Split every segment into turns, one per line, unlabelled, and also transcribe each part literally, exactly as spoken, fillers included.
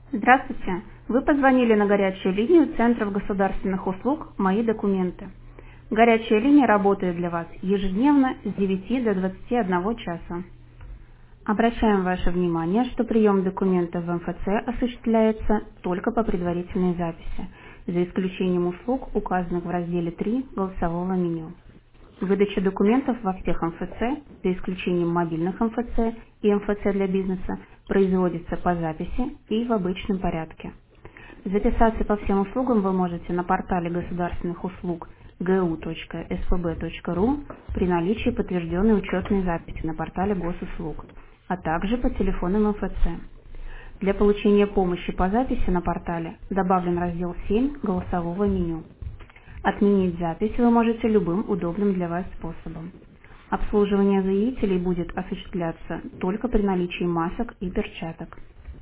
Здравствуйте! Вы позвонили на горячую линию Центров государственных услуг «Мои документы». Горячая линия работает для вас ежедневно с девяти до двадцати одного часа. Обращаем ваше внимание, что прием документов в эм эф цэ осуществляется только по предварительной записи, за исключением услуг, указанных в разделе три голосового меню. Выдача документов во всех эм эф цэ, за исключением мобильных эм эф цэ и эм эф цэ для бизнеса, производится по записи и в обычном порядке. Записаться по всем услугам вы можете на портале государственных услуг гэ у точка эс пэ бэ точка ру при наличии подтвержденной учетной записи на портале госуслуг, а также по телефонам эм эф цэ. Для получения помощи по записи на портале добавлен раздел семь голосового меню. Отменить запись вы можете любым удобным для вас способом. Обслуживание заявителей будет осуществляться только при наличии масок и перчаток.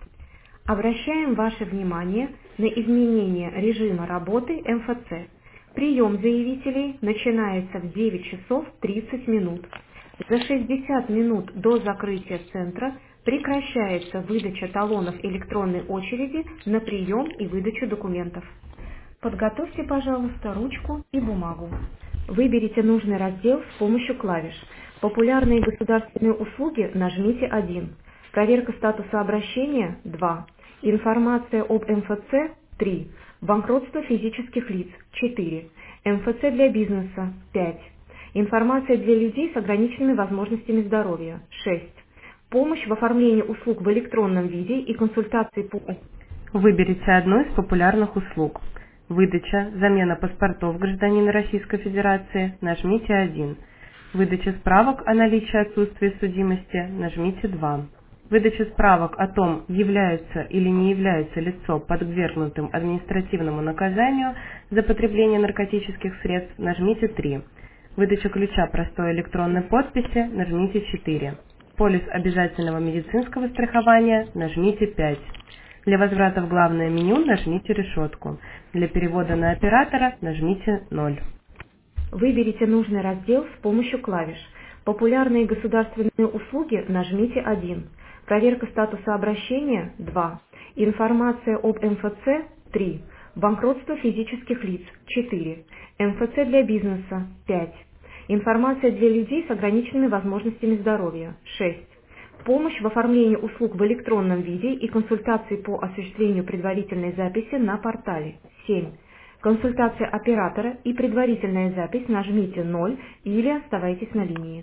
Обращаем ваше внимание на изменение режима работы эм эф цэ. Прием заявителей начинается в девять часов тридцать минут. За шестьдесят минут до закрытия центра прекращается выдача талонов электронной очереди на прием и выдачу документов. Подготовьте, пожалуйста, ручку и бумагу. Выберите нужный раздел с помощью клавиш. Популярные государственные услуги нажмите один. Проверка статуса обращения два. Информация об эм эф цэ три. Банкротство физических лиц четыре. эм эф цэ для бизнеса пять. Информация для людей с ограниченными возможностями здоровья шесть. Помощь в оформлении услуг в электронном виде и консультации по...
Выберите одну из популярных услуг. Выдача, замена паспортов гражданина Российской Федерации, нажмите один. Выдача справок о наличии отсутствия судимости, нажмите два. Выдача справок о том, является или не является лицо подвергнутым административному наказанию за потребление наркотических средств, нажмите три. Выдача ключа простой электронной подписи, нажмите четыре. Полис обязательного медицинского страхования, нажмите пять. Для возврата в главное меню нажмите решетку. Для перевода на оператора нажмите ноль.
Выберите нужный раздел с помощью клавиш. Популярные государственные услуги нажмите один. Проверка статуса обращения два. Информация об эм эф цэ три. Банкротство физических лиц четыре. эм эф цэ для бизнеса пять. Информация для людей с ограниченными возможностями здоровья шесть. Помощь в оформлении услуг в электронном виде и консультации по осуществлению предварительной записи на портале семь. Консультация оператора и предварительная запись нажмите ноль или оставайтесь на линии.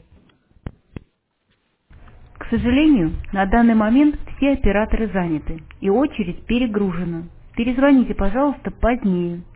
К сожалению, на данный момент все операторы заняты и очередь перегружена. Перезвоните, пожалуйста, позднее.